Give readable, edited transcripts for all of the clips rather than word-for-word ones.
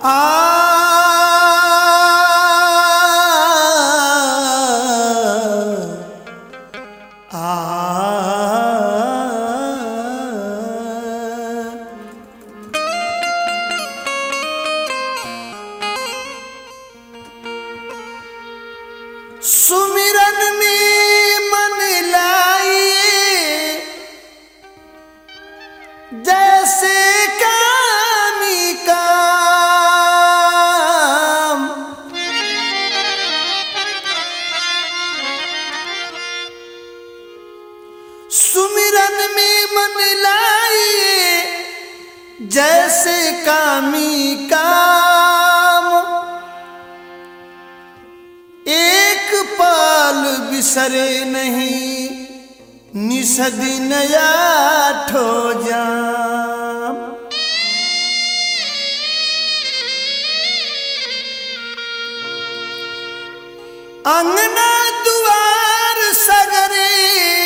सुमिरन में मन लाइए जैसे कामी काम, सुमिरन में मन लाइए जैसे कामी काम, एक पाल बिसरे नहीं निसदिन आठो जाम। अंगना दुआर सगरे,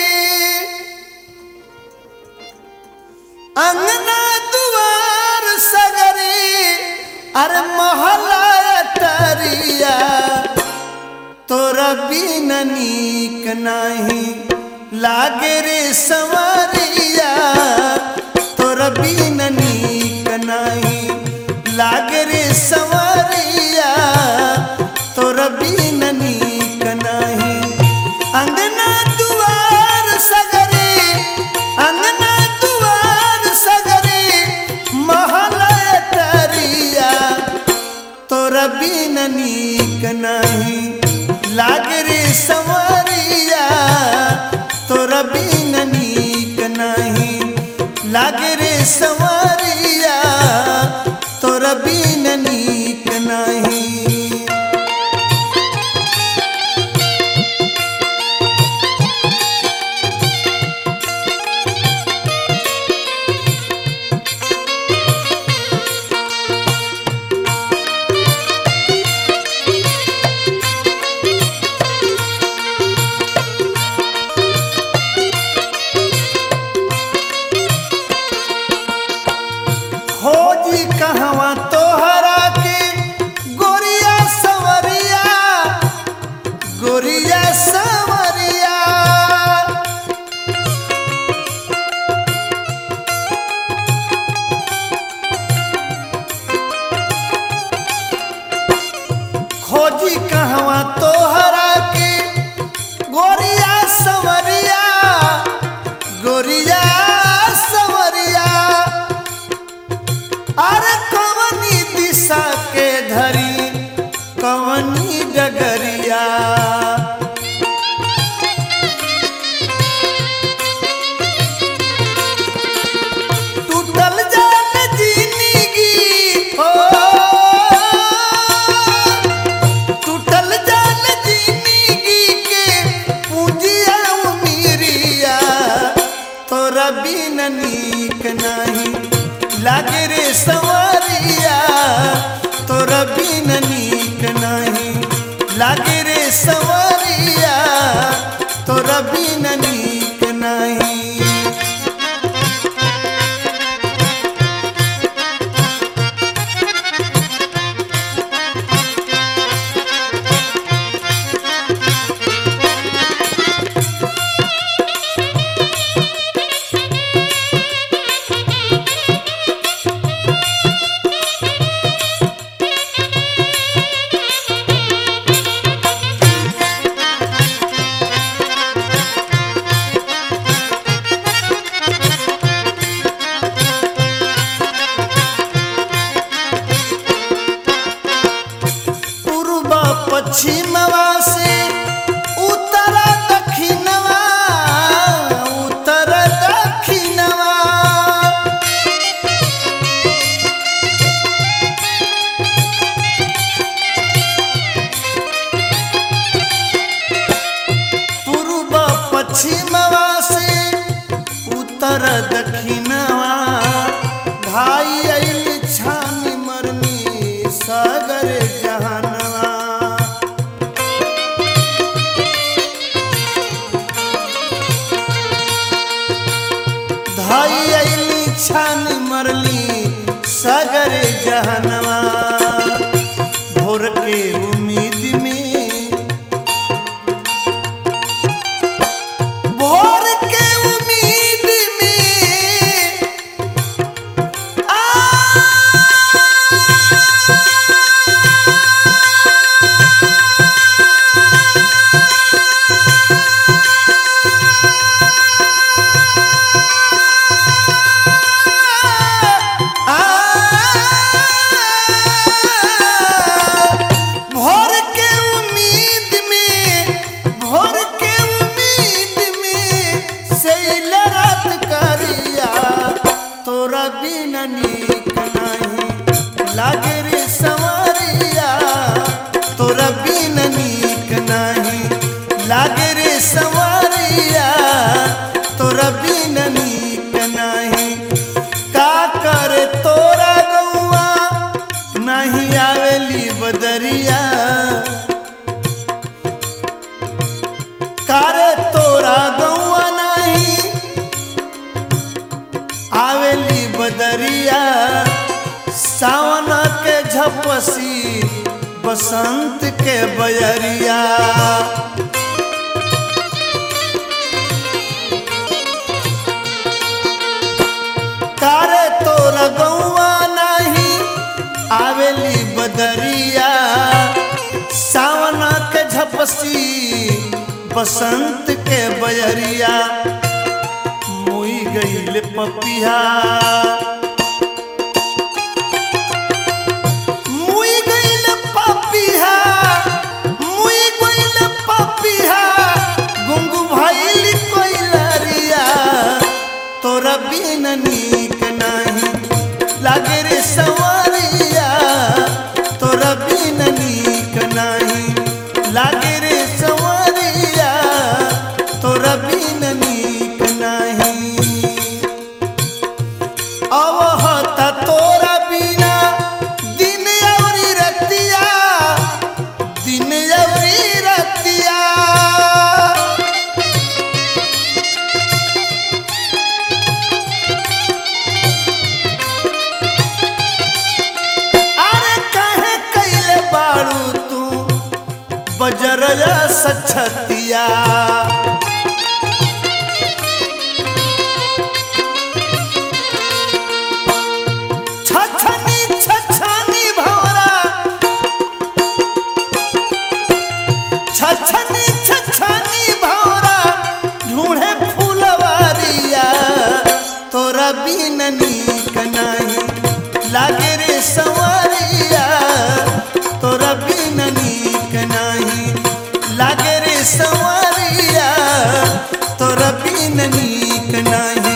अंगना दुआर सगरे, अरे महला तरिया तोरा बिन नीक नाही लागे रे संवरिया, तोरा बिन नीक नाही लागे रे संवरिया, तोरा बिन नीक नाही। अंगना दुआर सगरे, अंगना दुआर सगरे, महला तरिया तोरा बिन नीक नाही लागे रे संवरिया, तोरा बिन नीक नाही लागे रे संवरिया, तोरा बिन नीक नाही। खोजी कहवा तोहरा के गोरिया संवरिया, गोरिया संवरिया, खोजी कहवा तोहरा के गोरिया संवरिया, गोरिया संवरिया, अरे कवनी दिशा के धरी कवनी डगरिया, टूटल जान जिंदगी हो, टूटल जान जिंदगी के पूंजिया उमिरिया, तोरा बिन नीक नाही लागे रे संवरिया, तोरा बिन नीक नाही लागे रे संवरिया, तोरा बिन नीक नाही। पश्चिमवा से उत्तर दक्षिणवा, उत्तर दक्षिणवा, पूर्व पश्चिमवा से उत्तर दक्षिणवा, भाई आइल छानी मरनी सागर जहानवा, भाई आइली छानी मरली सागर जहानवा। नीक नाही लागे रे संवरिया तोरा बिन नीक नाही लागे रे संवरिया तोरा बिन नीक नाही का करे तोरा गौआ नहीं आवेली बदरिया करे तोरा गौआ नहीं आवेली बदरिया सावन के झपसी बसंत के बयरिया कारे तोरा गौआ नहीं आवेली बदरिया सावन के झपसी बसंत के बयरिया मुई गईल पपिया मुई गईल पपिया मुई गईल पपिया गुंगू भइल कोइलरिया तोरा बिन नीक नाही लागे रे संवरिया तोरा बिन नीक नाही लागे रे संवरिया तोरा बिन नीक नाही अवहता तोरा बिना दिन अवरी रतिया दिन अवरी रतिया अरे काहे कैले बाड़ू तू बजरया सछतिया छछनी छछनी भौरा छछनी छछनी भौरा ढूंढे फूलवारिया तोरा बिन नीक नाही लागे रे संवरिया तोरा बिन नीक नाही लागे रे संवरिया तोरा बिन नीक नाही